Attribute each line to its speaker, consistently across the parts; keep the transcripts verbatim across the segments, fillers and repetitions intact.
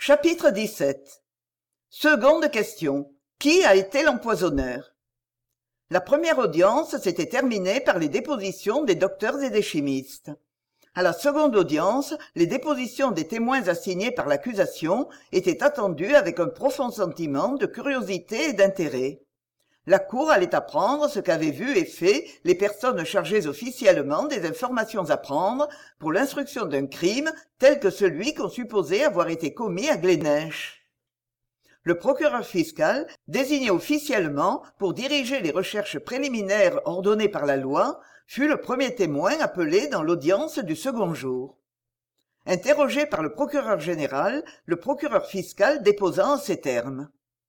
Speaker 1: Chapitre dix-sept. Seconde question. Qui a été l'empoisonneur? La première audience s'était terminée par les dépositions des docteurs et des chimistes. À la seconde audience, les dépositions des témoins assignés par l'accusation étaient attendues avec un profond sentiment de curiosité et d'intérêt. La cour allait apprendre ce qu'avaient vu et fait les personnes chargées officiellement des informations à prendre pour l'instruction d'un crime tel que celui qu'on supposait avoir été commis à Gleneinch. Le procureur fiscal, désigné officiellement pour diriger les recherches préliminaires ordonnées par la loi, fut le premier témoin appelé dans l'audience du second jour. Interrogé par le procureur général, le procureur fiscal déposa en ces termes.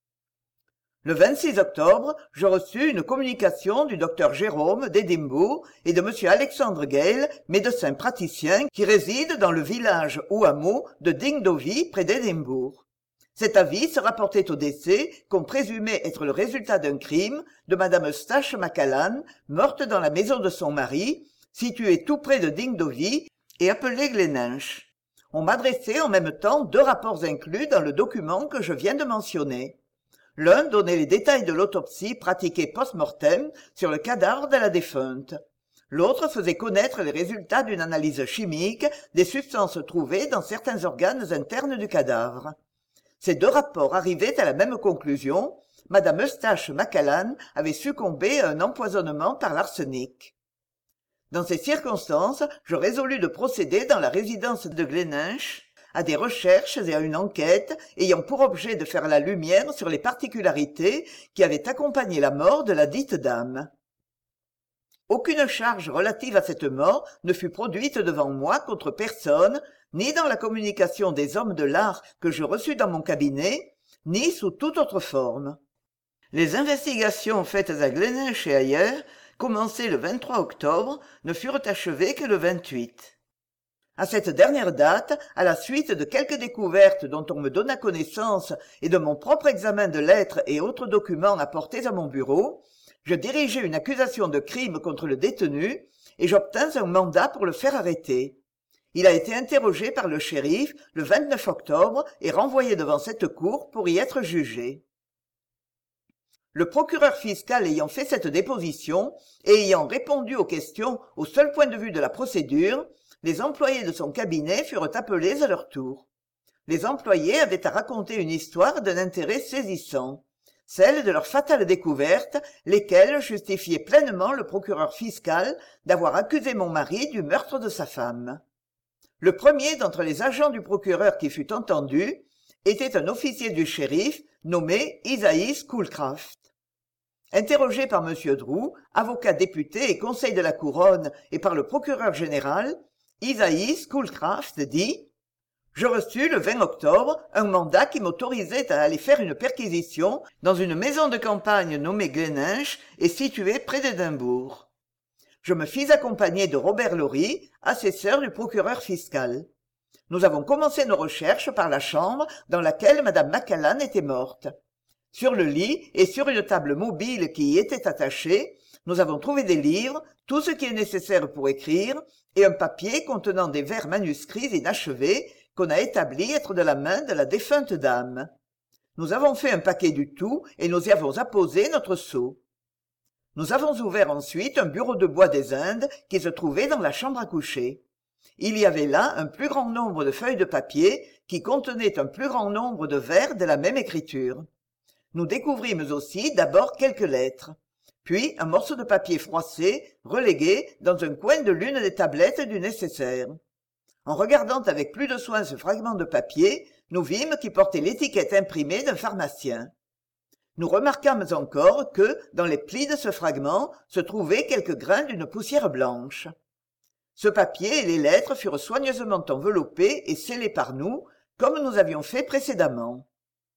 Speaker 1: Le vingt-six octobre, je reçus une communication du docteur Jérôme d'Édimbourg et de monsieur Alexandre Gale, médecin praticien qui réside dans le village ou hameau de Dingdovie près d'Édimbourg. Cet avis se rapportait au décès, qu'on présumait être le résultat d'un crime, de madame Stache Macallan, morte dans la maison de son mari, située tout près de Dingdovie et appelée Gleneinch. On m'adressait en même temps deux rapports inclus dans le document que je viens de mentionner. L'un donnait les détails de l'autopsie pratiquée post-mortem sur le cadavre de la défunte. L'autre faisait connaître les résultats d'une analyse chimique des substances trouvées dans certains organes internes du cadavre. Ces deux rapports arrivaient à la même conclusion. Madame Eustache Macallan avait succombé à un empoisonnement par l'arsenic. Dans ces circonstances, je résolus de procéder dans la résidence de Gleneinch à des recherches et à une enquête ayant pour objet de faire la lumière sur les particularités qui avaient accompagné la mort de la dite dame. Aucune charge relative à cette mort ne fut produite devant moi contre personne, ni dans la communication des hommes de l'art que je reçus dans mon cabinet, ni sous toute autre forme. Les investigations faites à Gleneinch et ailleurs, commencées le vingt-trois octobre, ne furent achevées que le vingt-huit. À cette dernière date, à la suite de quelques découvertes dont on me donna connaissance et de mon propre examen de lettres et autres documents apportés à mon bureau, je dirigeai une accusation de crime contre le détenu et j'obtins un mandat pour le faire arrêter. Il a été interrogé par le shérif le vingt-neuf octobre et renvoyé devant cette cour pour y être jugé. Le procureur fiscal ayant fait cette déposition et ayant répondu aux questions au seul point de vue de la procédure, les employés de son cabinet furent appelés à leur tour. Les employés avaient à raconter une histoire d'un intérêt saisissant, celle de leur fatale découverte, lesquelles justifiaient pleinement le procureur fiscal d'avoir accusé mon mari du meurtre de sa femme. Le premier d'entre les agents du procureur qui fut entendu était un officier du shérif nommé Isaïe Schoolcraft. Interrogé par M. Drew, avocat député et conseil de la couronne, et par le procureur général, Isaïe Schoolcraft dit « Je reçus le vingt octobre un mandat qui m'autorisait à aller faire une perquisition dans une maison de campagne nommée Gleneinch et située près d'Édimbourg. Je me fis accompagner de Robert Lorry, assesseur du procureur fiscal. Nous avons commencé nos recherches par la chambre dans laquelle madame Macallan était morte. Sur le lit et sur une table mobile qui y était attachée, nous avons trouvé des livres, tout ce qui est nécessaire pour écrire, et un papier contenant des vers manuscrits inachevés qu'on a établi être de la main de la défunte dame. Nous avons fait un paquet du tout et nous y avons apposé notre sceau. Nous avons ouvert ensuite un bureau de bois des Indes qui se trouvait dans la chambre à coucher. Il y avait là un plus grand nombre de feuilles de papier qui contenaient un plus grand nombre de vers de la même écriture. Nous découvrîmes aussi d'abord quelques lettres, puis un morceau de papier froissé, relégué dans un coin de l'une des tablettes du nécessaire. En regardant avec plus de soin ce fragment de papier, nous vîmes qu'il portait l'étiquette imprimée d'un pharmacien. Nous remarquâmes encore que, dans les plis de ce fragment, se trouvaient quelques grains d'une poussière blanche. Ce papier et les lettres furent soigneusement enveloppés et scellés par nous, comme nous avions fait précédemment.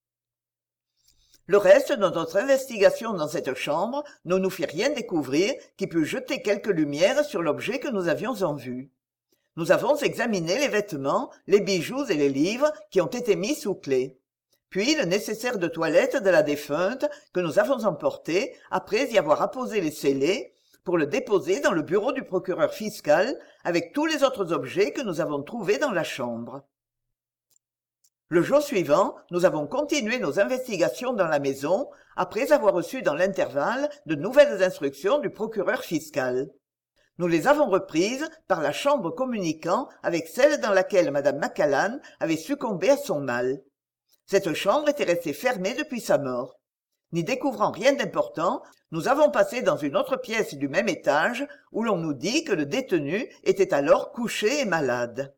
Speaker 1: Le reste de notre investigation dans cette chambre ne nous fit rien découvrir qui pût jeter quelque lumière sur l'objet que nous avions en vue. Nous avons examiné les vêtements, les bijoux et les livres qui ont été mis sous clé. Puis le nécessaire de toilette de la défunte que nous avons emporté après y avoir apposé les scellés pour le déposer dans le bureau du procureur fiscal avec tous les autres objets que nous avons trouvés dans la chambre. Le jour suivant, nous avons continué nos investigations dans la maison, après avoir reçu dans l'intervalle de nouvelles instructions du procureur fiscal. Nous les avons reprises par la chambre communiquant avec celle dans laquelle madame Macallan avait succombé à son mal. Cette chambre était restée fermée depuis sa mort. N'y découvrant rien d'important, nous avons passé dans une autre pièce du même étage, où l'on nous dit que le détenu était alors couché et malade.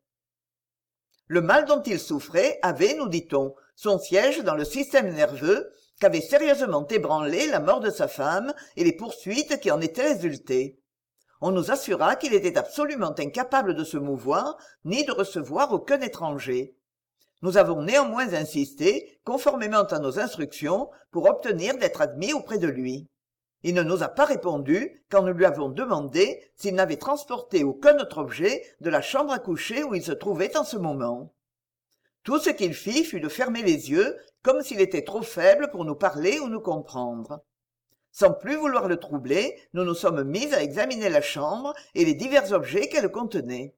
Speaker 1: Le mal dont il souffrait avait, nous dit-on, son siège dans le système nerveux qu'avait sérieusement ébranlé la mort de sa femme et les poursuites qui en étaient résultées. On nous assura qu'il était absolument incapable de se mouvoir ni de recevoir aucun étranger. Nous avons néanmoins insisté, conformément à nos instructions, pour obtenir d'être admis auprès de lui. Il ne nous a pas répondu quand nous lui avons demandé s'il n'avait transporté aucun autre objet de la chambre à coucher où il se trouvait en ce moment. Tout ce qu'il fit fut de fermer les yeux, comme s'il était trop faible pour nous parler ou nous comprendre. Sans plus vouloir le troubler, nous nous sommes mis à examiner la chambre et les divers objets qu'elle contenait.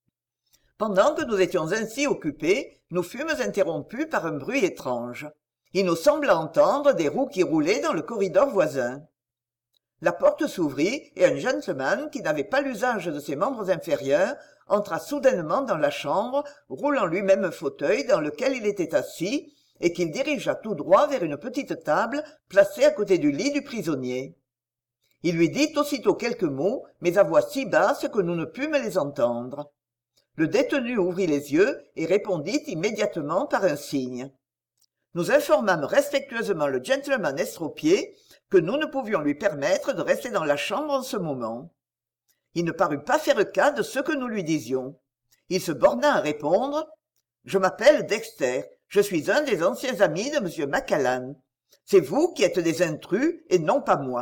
Speaker 1: Pendant que nous étions ainsi occupés, nous fûmes interrompus par un bruit étrange. Il nous sembla entendre des roues qui roulaient dans le corridor voisin. La porte s'ouvrit et un gentleman qui n'avait pas l'usage de ses membres inférieurs entra soudainement dans la chambre, roulant lui-même un fauteuil dans lequel il était assis, et qu'il dirigea tout droit vers une petite table placée à côté du lit du prisonnier. Il lui dit aussitôt quelques mots, mais à voix si basse que nous ne pûmes les entendre. Le détenu ouvrit les yeux et répondit immédiatement par un signe. Nous informâmes respectueusement le gentleman estropié que nous ne pouvions lui permettre de rester dans la chambre en ce moment. Il ne parut pas faire cas de ce que nous lui disions. Il se borna à répondre « Je m'appelle Dexter, je suis un des anciens amis de M. Macallan. C'est vous qui êtes des intrus et non pas moi. »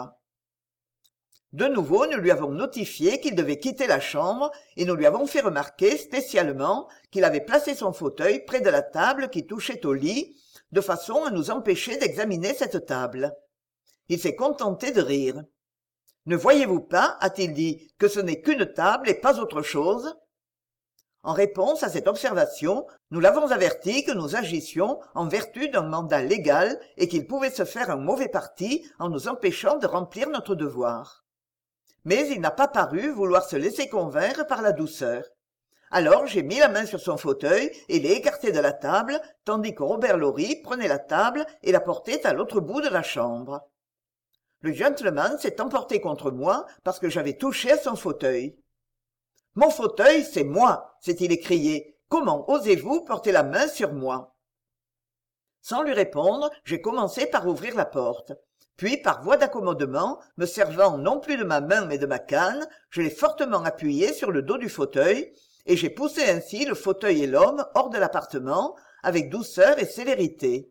Speaker 1: De nouveau, nous lui avons notifié qu'il devait quitter la chambre et nous lui avons fait remarquer spécialement qu'il avait placé son fauteuil près de la table qui touchait au lit, de façon à nous empêcher d'examiner cette table. Il s'est contenté de rire. « Ne voyez-vous pas, a-t-il dit, que ce n'est qu'une table et pas autre chose ?» En réponse à cette observation, nous l'avons averti que nous agissions en vertu d'un mandat légal et qu'il pouvait se faire un mauvais parti en nous empêchant de remplir notre devoir. Mais il n'a pas paru vouloir se laisser convaincre par la douceur. Alors j'ai mis la main sur son fauteuil et l'ai écarté de la table, tandis que Robert Lorry prenait la table et la portait à l'autre bout de la chambre. Le gentleman s'est emporté contre moi parce que j'avais touché à son fauteuil. « Mon fauteuil, c'est moi !» s'est-il écrié. « Comment osez-vous porter la main sur moi ?» Sans lui répondre, j'ai commencé par ouvrir la porte. Puis, par voie d'accommodement, me servant non plus de ma main mais de ma canne, je l'ai fortement appuyé sur le dos du fauteuil, et j'ai poussé ainsi le fauteuil et l'homme hors de l'appartement, avec douceur et célérité.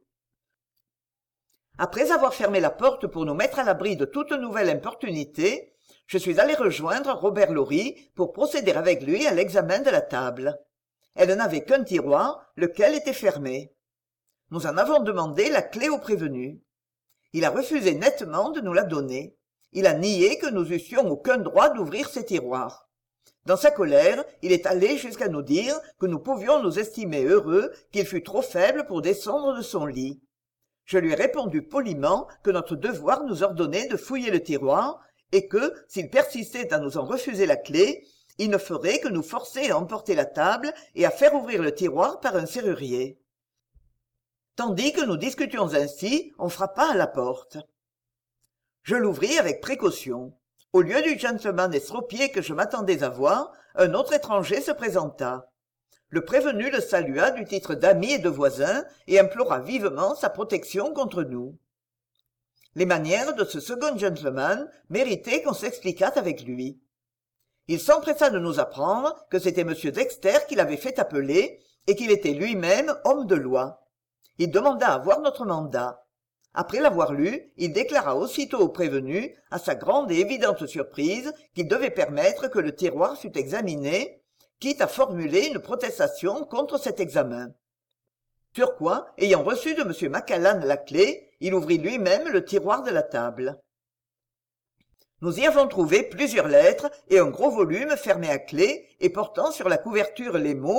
Speaker 1: Après avoir fermé la porte pour nous mettre à l'abri de toute nouvelle importunité, je suis allé rejoindre Robert Lorry pour procéder avec lui à l'examen de la table. Elle n'avait qu'un tiroir, lequel était fermé. Nous en avons demandé la clé au prévenu. Il a refusé nettement de nous la donner. Il a nié que nous eussions aucun droit d'ouvrir ces tiroirs. Dans sa colère, il est allé jusqu'à nous dire que nous pouvions nous estimer heureux qu'il fût trop faible pour descendre de son lit. Je lui ai répondu poliment que notre devoir nous ordonnait de fouiller le tiroir et que, s'il persistait à nous en refuser la clé, il ne ferait que nous forcer à emporter la table et à faire ouvrir le tiroir par un serrurier. Tandis que nous discutions ainsi, on frappa à la porte. Je l'ouvris avec précaution. Au lieu du gentleman estropié que je m'attendais à voir, un autre étranger se présenta. Le prévenu le salua du titre d'ami et de voisin et implora vivement sa protection contre nous. Les manières de ce second gentleman méritaient qu'on s'expliquât avec lui. Il s'empressa de nous apprendre que c'était M. Dexter qui l'avait fait appeler et qu'il était lui-même homme de loi. Il demanda à voir notre mandat. Après l'avoir lu, il déclara aussitôt au prévenu, à sa grande et évidente surprise, qu'il devait permettre que le tiroir fût examiné, quitte à formuler une protestation contre cet examen. Sur quoi, ayant reçu de M. Macallan la clé, il ouvrit lui-même le tiroir de la table. Nous y avons trouvé plusieurs lettres et un gros volume fermé à clé et portant sur la couverture les mots «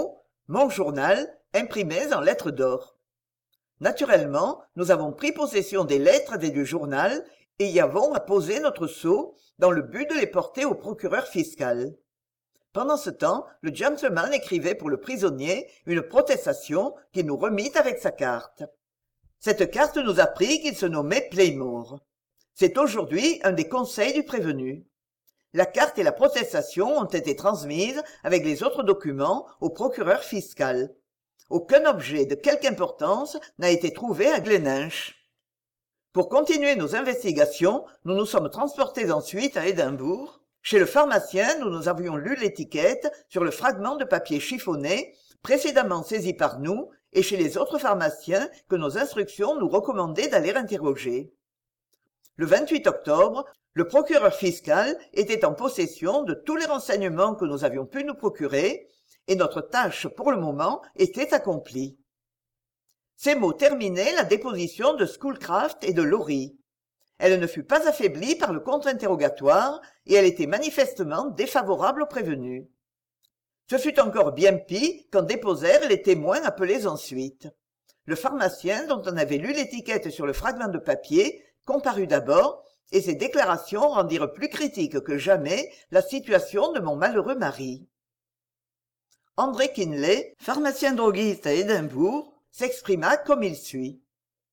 Speaker 1: mon journal, imprimés en lettres d'or. Naturellement, nous avons pris possession des lettres et du journal et y avons apposé notre sceau dans le but de les porter au procureur fiscal. Pendant ce temps, le gentleman écrivait pour le prisonnier une protestation qu'il nous remit avec sa carte. Cette carte nous apprit qu'il se nommait Playmore. C'est aujourd'hui un des conseils du prévenu. La carte et la protestation ont été transmises avec les autres documents au procureur fiscal. Aucun objet de quelque importance n'a été trouvé à Gleninch. Pour continuer nos investigations, nous nous sommes transportés ensuite à Édimbourg. Chez le pharmacien, nous nous avions lu l'étiquette sur le fragment de papier chiffonné, précédemment saisi par nous, et chez les autres pharmaciens que nos instructions nous recommandaient d'aller interroger. Le vingt-huit octobre, le procureur fiscal était en possession de tous les renseignements que nous avions pu nous procurer, et notre tâche pour le moment était accomplie. Ces mots terminaient la déposition de Schoolcraft et de Laurie. Elle ne fut pas affaiblie par le contre-interrogatoire et elle était manifestement défavorable au prévenu. Ce fut encore bien pis quand déposèrent les témoins appelés ensuite. Le pharmacien, dont on avait lu l'étiquette sur le fragment de papier, comparut d'abord, et ses déclarations rendirent plus critique que jamais la situation de mon malheureux mari. André Kinley, pharmacien droguiste à Édimbourg, s'exprima comme il suit.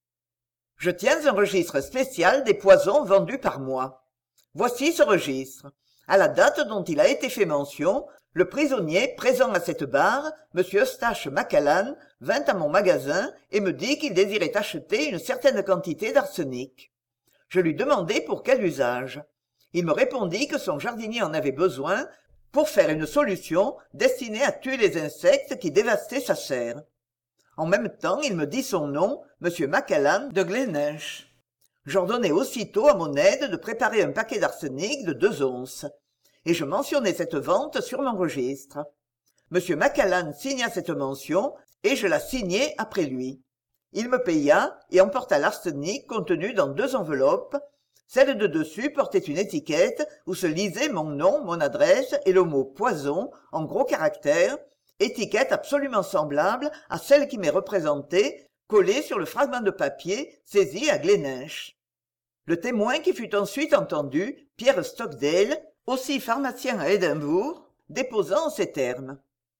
Speaker 1: « Je tiens un registre spécial des poisons vendus par moi. Voici ce registre. À la date dont il a été fait mention, le prisonnier présent à cette barre, M. Eustache Macallan, vint à mon magasin et me dit qu'il désirait acheter une certaine quantité d'arsenic. Je lui demandai pour quel usage. Il me répondit que son jardinier en avait besoin pour faire une solution destinée à tuer les insectes qui dévastaient sa serre. En même temps, il me dit son nom, M. Macallan de Gleninch. J'ordonnai aussitôt à mon aide de préparer un paquet d'arsenic de deux onces, et je mentionnai cette vente sur mon registre. M. Macallan signa cette mention, et je la signai après lui. Il me paya et emporta l'arsenic contenu dans deux enveloppes. Celle de dessus portait une étiquette où se lisait mon nom, mon adresse et le mot « poison » en gros caractères, étiquette absolument semblable à celle qui m'est représentée, collée sur le fragment de papier saisi à Gleninch. Le témoin qui fut ensuite entendu, Pierre Stockdale, aussi pharmacien à Édimbourg, déposa en ces termes.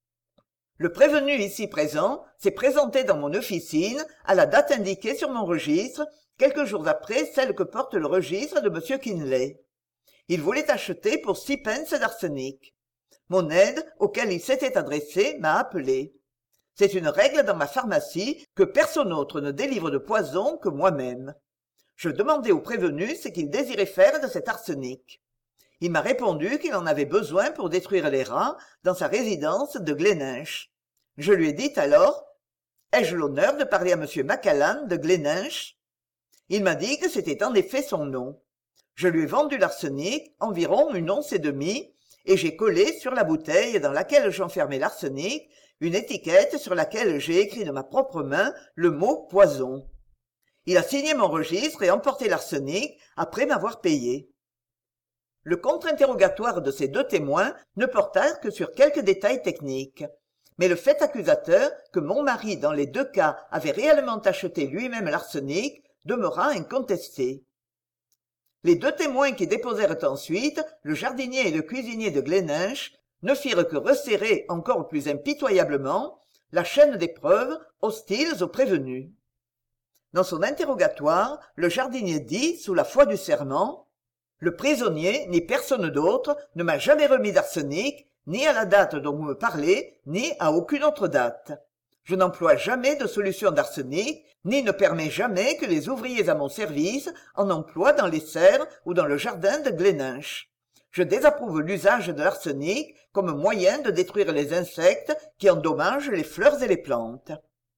Speaker 1: Le prévenu ici présent s'est présenté dans mon officine à la date indiquée sur mon registre, quelques jours après celle que porte le registre de M. Kinley. Il voulait acheter pour six pence d'arsenic. Mon aide, auquel il s'était adressé, m'a appelé. C'est une règle dans ma pharmacie que personne autre ne délivre de poison que moi-même. Je demandai au prévenu ce qu'il désirait faire de cet arsenic. Il m'a répondu qu'il en avait besoin pour détruire les rats dans sa résidence de Gleninch. Je lui ai dit alors « Ai-je l'honneur de parler à M. Macallan de Gleninch ?» Il m'a dit que c'était en effet son nom. Je lui ai vendu l'arsenic, environ une once et demie, et j'ai collé sur la bouteille dans laquelle j'enfermais l'arsenic une étiquette sur laquelle j'ai écrit de ma propre main le mot « poison ». Il a signé mon registre et emporté l'arsenic après m'avoir payé. Le contre-interrogatoire de ces deux témoins ne porta que sur quelques détails techniques. Mais le fait accusateur que mon mari dans les deux cas avait réellement acheté lui-même l'arsenic demeura incontesté. Les deux témoins qui déposèrent ensuite, le jardinier et le cuisinier de Gleninch, ne firent que resserrer encore plus impitoyablement la chaîne des preuves hostiles aux prévenus. Dans son interrogatoire, le jardinier dit, sous la foi du serment, « Le prisonnier, ni personne d'autre, ne m'a jamais remis d'arsenic, ni à la date dont vous me parlez, ni à aucune autre date. Je n'emploie jamais de solution d'arsenic, ni ne permets jamais que les ouvriers à mon service en emploient dans les serres ou dans le jardin de Gleninch. Je désapprouve l'usage de l'arsenic comme moyen de détruire les insectes qui endommagent les fleurs et les plantes. »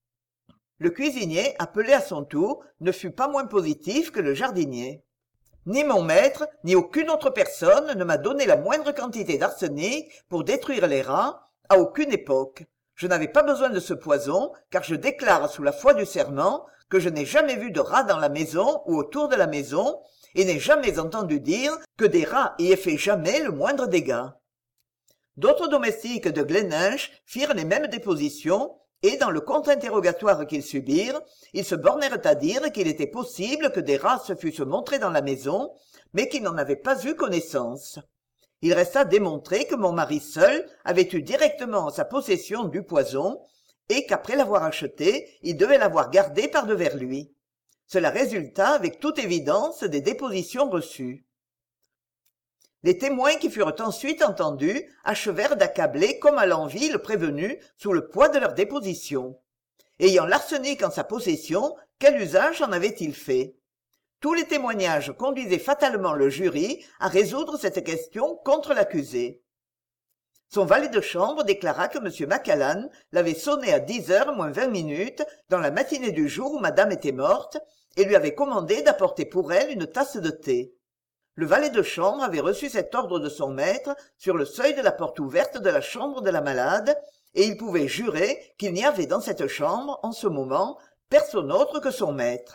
Speaker 1: Le cuisinier, appelé à son tour, ne fut pas moins positif que le jardinier. Ni mon maître, ni aucune autre personne ne m'a donné la moindre quantité d'arsenic pour détruire les rats, à aucune époque. Je n'avais pas besoin de ce poison, car je déclare sous la foi du serment que je n'ai jamais vu de rats dans la maison ou autour de la maison, et n'ai jamais entendu dire que des rats y aient fait jamais le moindre dégât. D'autres domestiques de Glenninch firent les mêmes dépositions, et dans le contre-interrogatoire qu'ils subirent, ils se bornèrent à dire qu'il était possible que des rats se fussent montrés dans la maison, mais qu'ils n'en avaient pas eu connaissance. Il resta démontré que mon mari seul avait eu directement en sa possession du poison, et qu'après l'avoir acheté, il devait l'avoir gardé par devers lui. Cela résulta avec toute évidence des dépositions reçues. Les témoins qui furent ensuite entendus achevèrent d'accabler comme à l'envi le prévenu sous le poids de leurs dépositions. Ayant l'arsenic en sa possession, quel usage en avait-il fait? Tous les témoignages conduisaient fatalement le jury à résoudre cette question contre l'accusé. Son valet de chambre déclara que M. Macallan l'avait sonné à dix heures moins vingt minutes dans la matinée du jour où madame était morte et lui avait commandé d'apporter pour elle une tasse de thé. Le valet de chambre avait reçu cet ordre de son maître sur le seuil de la porte ouverte de la chambre de la malade, et il pouvait jurer qu'il n'y avait dans cette chambre, en ce moment, personne autre que son maître.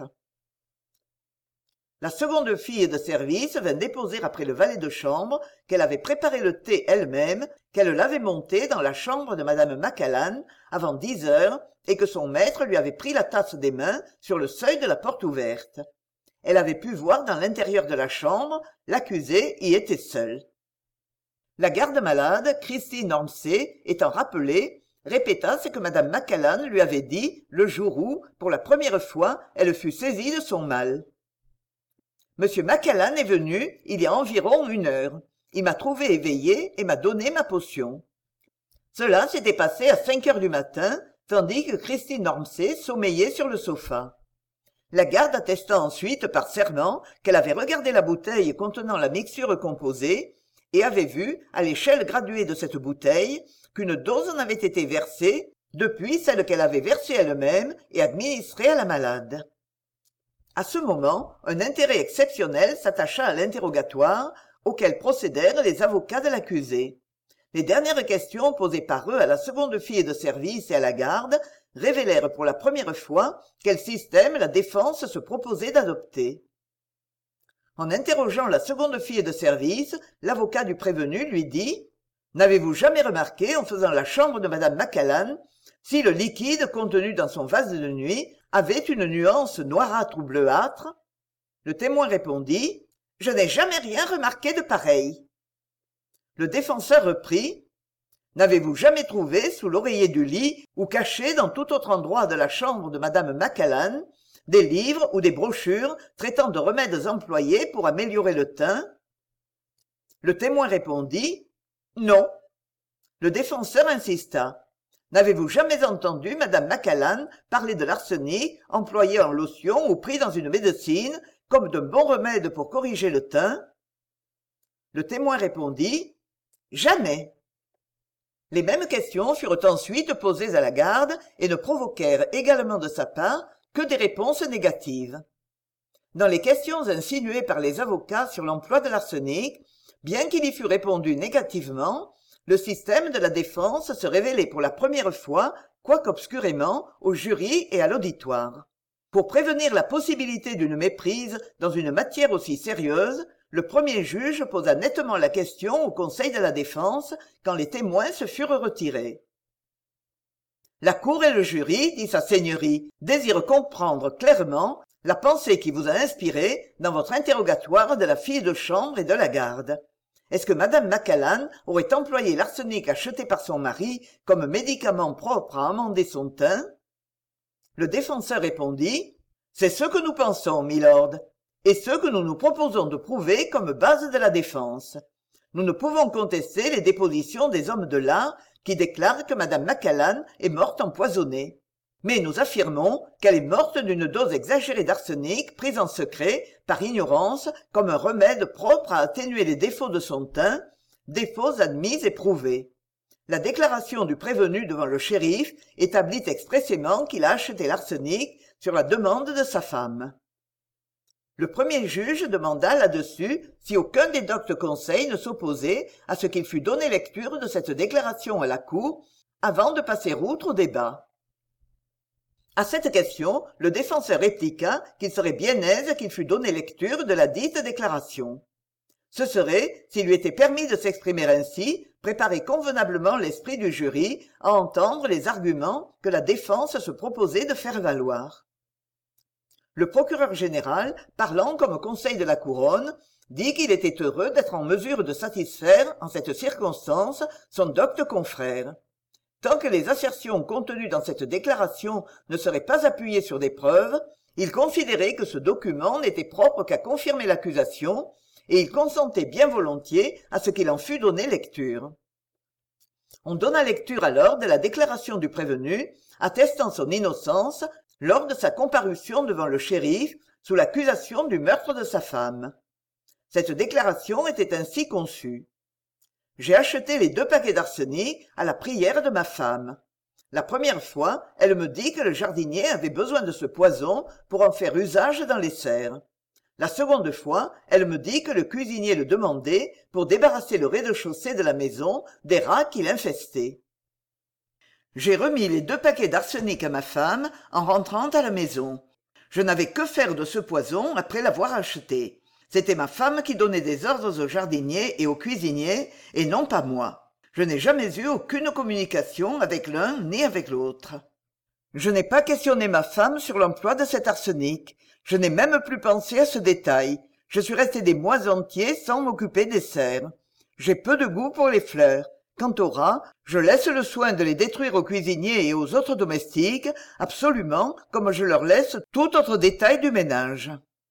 Speaker 1: La seconde fille de service vint déposer après le valet de chambre qu'elle avait préparé le thé elle-même, qu'elle l'avait monté dans la chambre de madame Macallan avant dix heures, et que son maître lui avait pris la tasse des mains sur le seuil de la porte ouverte. Elle avait pu voir dans l'intérieur de la chambre, l'accusé y était seul. La garde-malade, Christine Ormsay, étant rappelée, répéta ce que madame Macallan lui avait dit le jour où, pour la première fois, elle fut saisie de son mal. Monsieur Macallan est venu il y a environ une heure. Il m'a trouvé éveillé et m'a donné ma potion. Cela s'était passé à cinq heures du matin, tandis que Christine Ormsay sommeillait sur le sofa. La garde attesta ensuite par serment qu'elle avait regardé la bouteille contenant la mixture composée et avait vu, à l'échelle graduée de cette bouteille, qu'une dose en avait été versée depuis celle qu'elle avait versée elle-même et administrée à la malade. À ce moment, un intérêt exceptionnel s'attacha à l'interrogatoire, auquel procédèrent les avocats de l'accusé. Les dernières questions posées par eux à la seconde fille de service et à la garde révélèrent pour la première fois quel système la défense se proposait d'adopter. En interrogeant la seconde fille de service, l'avocat du prévenu lui dit « N'avez-vous jamais remarqué, en faisant la chambre de madame Macallan, si le liquide contenu dans son vase de nuit avait une nuance noirâtre ou bleuâtre ?» Le témoin répondit « Je n'ai jamais rien remarqué de pareil. » Le défenseur reprit « N'avez-vous jamais trouvé sous l'oreiller du lit ou caché dans tout autre endroit de la chambre de madame Macallan des livres ou des brochures traitant de remèdes employés pour améliorer le teint ?» Le témoin répondit « Non. » Le défenseur insista « N'avez-vous jamais entendu madame Macallan parler de l'arsenic employé en lotion ou pris dans une médecine comme d'un bon remède pour corriger le teint ?» Le témoin répondit « Jamais. » Les mêmes questions furent ensuite posées à la garde et ne provoquèrent également de sa part que des réponses négatives. Dans les questions insinuées par les avocats sur l'emploi de l'arsenic, bien qu'il y fût répondu négativement, le système de la défense se révélait pour la première fois, quoique obscurément, au jury et à l'auditoire. Pour prévenir la possibilité d'une méprise dans une matière aussi sérieuse, le premier juge posa nettement la question au conseil de la défense quand les témoins se furent retirés. La cour et le jury, dit sa seigneurie, désirent comprendre clairement la pensée qui vous a inspiré dans votre interrogatoire de la fille de chambre et de la garde. Est-ce que madame Macallan aurait employé l'arsenic acheté par son mari comme médicament propre à amender son teint? Le défenseur répondit « C'est ce que nous pensons, milord, et ce que nous nous proposons de prouver comme base de la défense. Nous ne pouvons contester les dépositions des hommes de l'art qui déclarent que madame Macallan est morte empoisonnée. Mais nous affirmons qu'elle est morte d'une dose exagérée d'arsenic prise en secret, par ignorance, comme un remède propre à atténuer les défauts de son teint, défauts admis et prouvés. La déclaration du prévenu devant le shérif établit expressément qu'il a acheté l'arsenic sur la demande de sa femme. Le premier juge demanda là-dessus si aucun des doctes conseils ne s'opposait à ce qu'il fût donné lecture de cette déclaration à la cour avant de passer outre au débat. À cette question, le défenseur répliqua qu'il serait bien aise qu'il fût donné lecture de la dite déclaration. Ce serait, s'il lui était permis de s'exprimer ainsi, préparer convenablement l'esprit du jury à entendre les arguments que la défense se proposait de faire valoir. Le procureur général, parlant comme conseil de la couronne, dit qu'il était heureux d'être en mesure de satisfaire, en cette circonstance, son docte confrère. Tant que les assertions contenues dans cette déclaration ne seraient pas appuyées sur des preuves, il considérait que ce document n'était propre qu'à confirmer l'accusation, et il consentait bien volontiers à ce qu'il en fût donné lecture. On donna lecture alors de la déclaration du prévenu, attestant son innocence, lors de sa comparution devant le shérif, sous l'accusation du meurtre de sa femme. Cette déclaration était ainsi conçue. J'ai acheté les deux paquets d'arsenic à la prière de ma femme. La première fois, elle me dit que le jardinier avait besoin de ce poison pour en faire usage dans les serres. La seconde fois, elle me dit que le cuisinier le demandait pour débarrasser le rez-de-chaussée de la maison des rats qui l'infestaient. J'ai remis les deux paquets d'arsenic à ma femme en rentrant à la maison. Je n'avais que faire de ce poison après l'avoir acheté. C'était ma femme qui donnait des ordres au jardinier et au cuisinier, et non pas moi. Je n'ai jamais eu aucune communication avec l'un ni avec l'autre. Je n'ai pas questionné ma femme sur l'emploi de cet arsenic. Je n'ai même plus pensé à ce détail. Je suis resté des mois entiers sans m'occuper des serres. J'ai peu de goût pour les fleurs. Quant aux rats, je laisse le soin de les détruire aux cuisiniers et aux autres domestiques, absolument comme je leur laisse tout autre détail du ménage.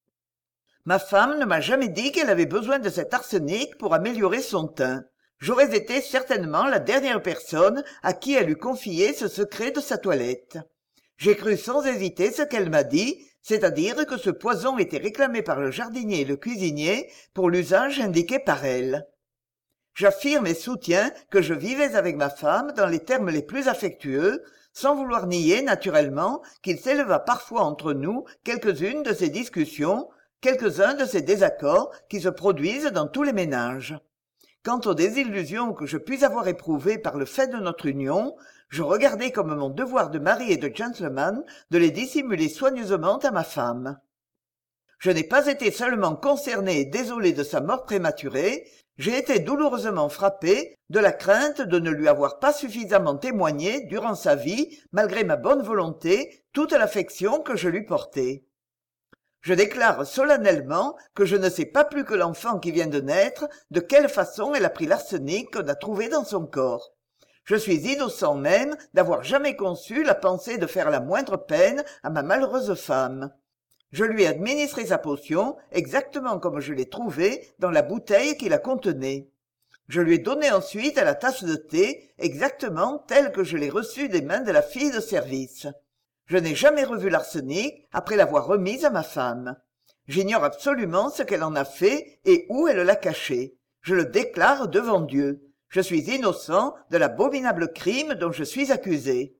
Speaker 1: Ma femme ne m'a jamais dit qu'elle avait besoin de cet arsenic pour améliorer son teint. J'aurais été certainement la dernière personne à qui elle eût confié ce secret de sa toilette. J'ai cru sans hésiter ce qu'elle m'a dit, c'est-à-dire que ce poison était réclamé par le jardinier et le cuisinier pour l'usage indiqué par elle. J'affirme et soutiens que je vivais avec ma femme dans les termes les plus affectueux, sans vouloir nier naturellement qu'il s'éleva parfois entre nous quelques-unes de ces discussions, quelques-uns de ces désaccords qui se produisent dans tous les ménages. Quant aux désillusions que je puis avoir éprouvées par le fait de notre union, je regardais comme mon devoir de mari et de gentleman de les dissimuler soigneusement à ma femme. Je n'ai pas été seulement concerné et désolé de sa mort prématurée, j'ai été douloureusement frappé de la crainte de ne lui avoir pas suffisamment témoigné durant sa vie, malgré ma bonne volonté, toute l'affection que je lui portais. Je déclare solennellement que je ne sais pas plus que l'enfant qui vient de naître de quelle façon elle a pris l'arsenic qu'on a trouvé dans son corps. Je suis innocent même d'avoir jamais conçu la pensée de faire la moindre peine à ma malheureuse femme. Je lui ai administré sa potion exactement comme je l'ai trouvée dans la bouteille qui la contenait. Je lui ai donné ensuite à la tasse de thé exactement telle que je l'ai reçue des mains de la fille de service. Je n'ai jamais revu l'arsenic après l'avoir remise à ma femme. J'ignore absolument ce qu'elle en a fait et où elle l'a caché. Je le déclare devant Dieu. Je suis innocent de l'abominable crime dont je suis accusé.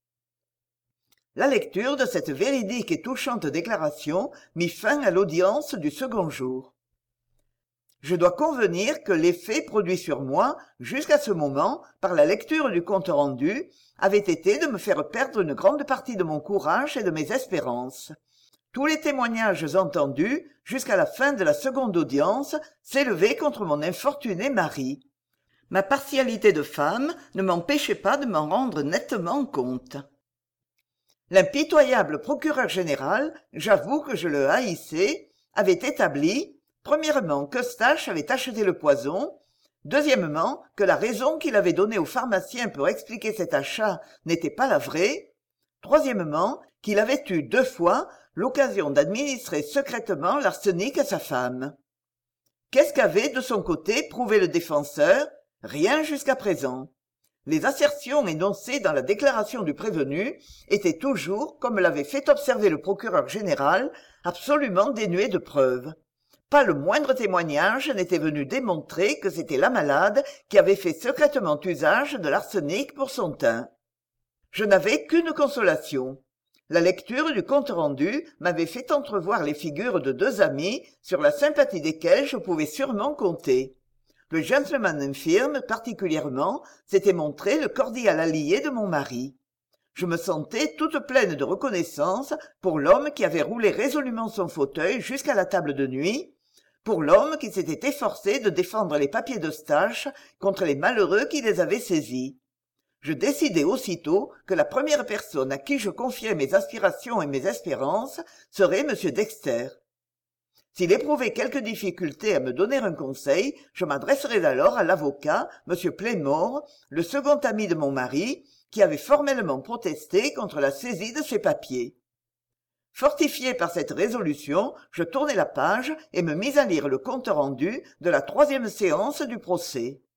Speaker 1: La lecture de cette véridique et touchante déclaration mit fin à l'audience du second jour. Je dois convenir que l'effet produit sur moi, jusqu'à ce moment, par la lecture du compte rendu, avait été de me faire perdre une grande partie de mon courage et de mes espérances. Tous les témoignages entendus, jusqu'à la fin de la seconde audience, s'élevaient contre mon infortuné mari. Ma partialité de femme ne m'empêchait pas de m'en rendre nettement compte. L'impitoyable procureur général, j'avoue que je le haïssais, avait établi, premièrement, qu'Eustache avait acheté le poison, deuxièmement, que la raison qu'il avait donnée au pharmacien pour expliquer cet achat n'était pas la vraie, troisièmement, qu'il avait eu deux fois l'occasion d'administrer secrètement l'arsenic à sa femme. Qu'est-ce qu'avait de son côté prouvé le défenseur? Rien jusqu'à présent. Les assertions énoncées dans la déclaration du prévenu étaient toujours, comme l'avait fait observer le procureur général, absolument dénuées de preuves. Pas le moindre témoignage n'était venu démontrer que c'était la malade qui avait fait secrètement usage de l'arsenic pour son teint. Je n'avais qu'une consolation. La lecture du compte-rendu m'avait fait entrevoir les figures de deux amis sur la sympathie desquels je pouvais sûrement compter. Le gentleman infirme, particulièrement, s'était montré le cordial allié de mon mari. Je me sentais toute pleine de reconnaissance pour l'homme qui avait roulé résolument son fauteuil jusqu'à la table de nuit, pour l'homme qui s'était efforcé de défendre les papiers d'Eustache contre les malheureux qui les avaient saisis. Je décidai aussitôt que la première personne à qui je confiais mes aspirations et mes espérances serait m dexter. S'il éprouvait quelque difficulté à me donner un conseil, je m'adresserais alors à l'avocat, m playmore, le second ami de mon mari, qui avait formellement protesté contre la saisie de ces papiers. Fortifié par cette résolution, je tournai la page et me mis à lire le compte rendu de la troisième séance du procès.